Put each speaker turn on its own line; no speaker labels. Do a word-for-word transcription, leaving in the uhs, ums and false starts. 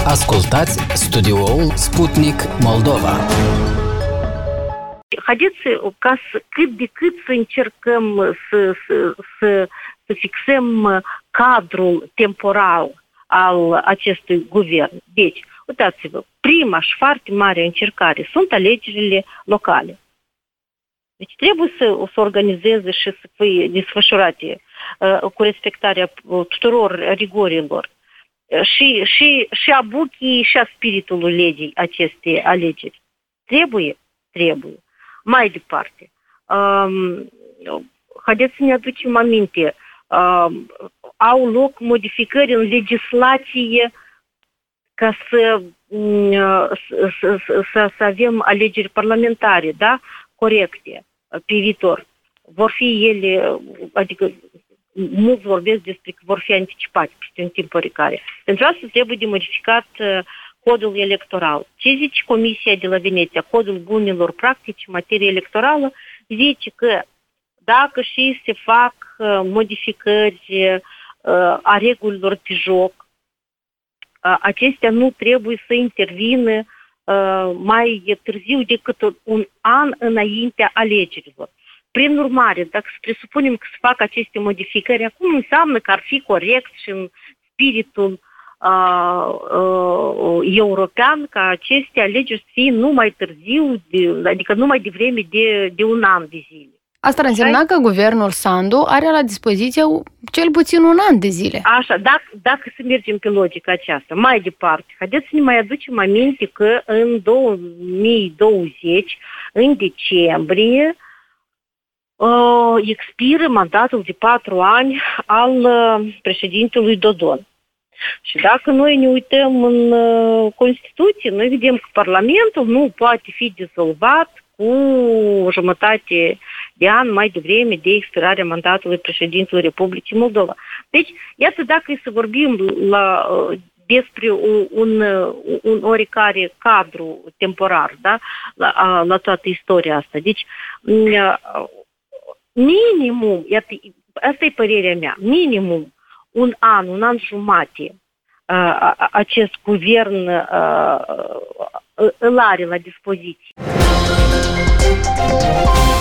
Ascultați studioul Sputnik Moldova.
Haideți ca să, cât de cât să încercăm să, să, să, să fixăm cadrul temporal al acestui guvern. Deci, uitați-vă, prima și foarte mare încercare sunt alegerile locale. Deci trebuie să, să organizeze și să fie desfășurate uh, cu respectarea tuturor rigorilor și, și, și a buchii și a spiritului legii aceste alegeri. Trebuie? Trebuie. Mai departe, um, haideți să ne aducem aminte, um, au loc modificări în legislație ca să, să, să, să avem alegeri parlamentare, da? Corecte, pe viitor. Vor fi ele, adică mulți vorbesc despre că vor fi anticipate peste un timp oricare. Pentru asta trebuie de modificat codul electoral. Ce zice Comisia de la Veneția? Codul bunelor practici în materie electorală zice că dacă și se fac modificări a regulilor de joc, acestea nu trebuie să intervină mai târziu decât un an înaintea alegerilor. Prin urmare, dacă să presupunem că se fac aceste modificări, acum înseamnă că ar fi corect și în spiritul uh, uh, european ca aceste alegeri să fie nu mai târziu, de, adică nu mai devreme de, de un an de zile.
Asta ar însemna că guvernul Sandu are la dispoziție cel puțin un an de zile.
Așa, dacă, dacă să mergem pe logica aceasta, mai departe, haideți să ne mai aducem aminte că în două mii douăzeci, în decembrie, uh, expiră mandatul de patru ani al uh, președintelui Dodon. Și dacă noi ne uităm în uh, Constituție, noi vedem că Parlamentul nu poate fi dizolvat cu jumătate de an mai devreme de expirarea mandatului președintelui Republicii Moldova. Deci, iată, dacă e să vorbim la, despre un, un, un oricare cadru temporar, da, la, la toată istoria asta. Deci, minimum, iată, asta e părerea mea, minimum un an, un an jumate, acest guvern îl are la dispoziție.